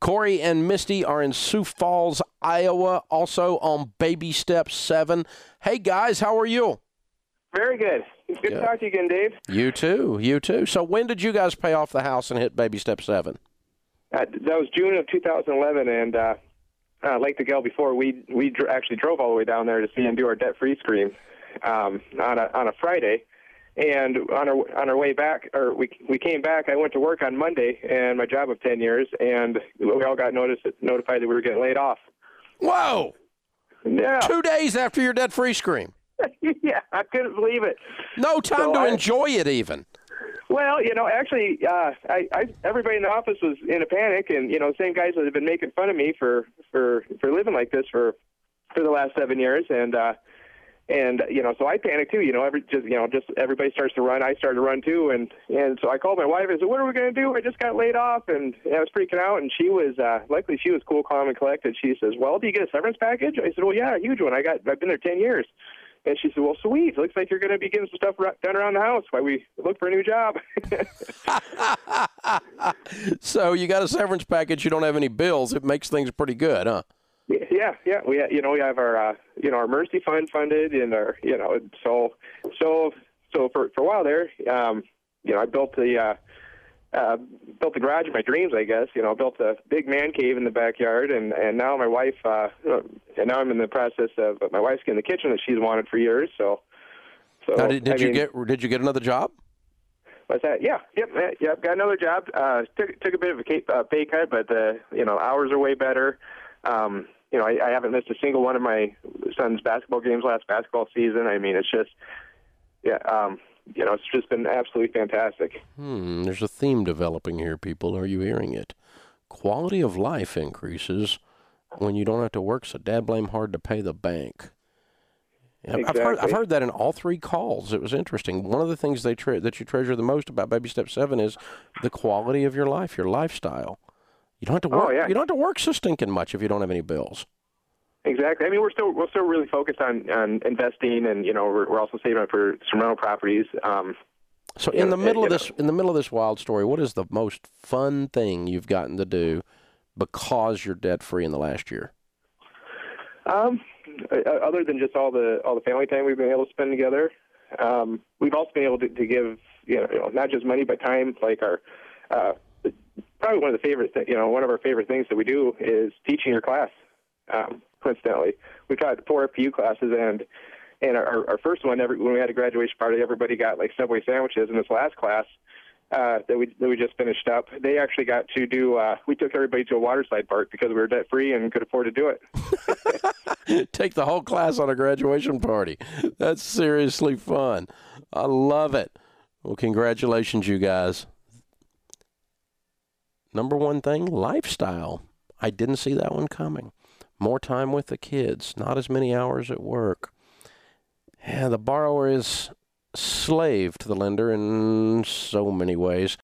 Corey and Misty are in Sioux Falls, Iowa, also on Baby Step 7. Hey, guys, how are you? Very good. Good to talk to you again, Dave. You too. You too. So when did you guys pay off the house and hit Baby Step 7? That was June of 2011, and like the gal before, we actually drove all the way down there to see and do our debt-free scream on a Friday. And on our way back, or we came back. I went to work on Monday, and my job of 10 years, and we all got notified that we were getting laid off. Whoa! Yeah. 2 days after your debt-free scream. Yeah, I couldn't believe it. No time to enjoy it even. Well, actually, everybody in the office was in a panic, and the same guys that have been making fun of me for living like this for the last 7 years, and so I panicked too. Just everybody starts to run. I started to run too, and so I called my wife and said, "What are we going to do? I just got laid off," and I was freaking out. And she was luckily she was cool, calm, and collected. She says, "Well, do you get a severance package?" I said, "Well, yeah, a huge one. I've been there 10 years." And she said, "Well, sweet. Looks like you're going to be getting some stuff done around the house while we look for a new job." So you got a severance package. You don't have any bills. It makes things pretty good, huh? Yeah. We have our our Mercy Fund funded, and our so for a while there, I built the garage of my dreams, I guess. Built a big man cave in the backyard, and now my wife, and now I'm in the process of my wife's getting the kitchen that she's wanted for years. So now, did you get another job? What's that? Yeah, yep. Got another job. Took a bit of a pay cut, but hours are way better. I haven't missed a single one of my son's basketball games last basketball season. I mean, it's just, it's just been absolutely fantastic. There's a theme developing here, people. Are you hearing it? Quality of life increases when you don't have to work so dad blame hard to pay the bank. Exactly. I've heard that in all three calls. It was interesting. One of the things that you treasure the most about Baby Step 7 is the quality of your life, your lifestyle. You don't have to work. Oh, yeah. You don't have to work so stinking much if you don't have any bills. Exactly. I mean, we're still really focused on investing, and we're also saving up for some rental properties. So in the middle of this wild story, what is the most fun thing you've gotten to do because you're debt free in the last year? Other than just all the family time we've been able to spend together, we've also been able to give not just money but time. Like our probably one of our favorite things that we do is teaching your class. Coincidentally, we taught 4 FPU classes, and our first one, when we had a graduation party, everybody got like Subway sandwiches. In this last class that we just finished up, they actually got to do. We took everybody to a water slide park because we were debt free and could afford to do it. Take the whole class on a graduation party. That's seriously fun. I love it. Well, congratulations, you guys. Number one thing, lifestyle. I didn't see that one coming. More time with the kids, not as many hours at work. Yeah, the borrower is slave to the lender in so many ways.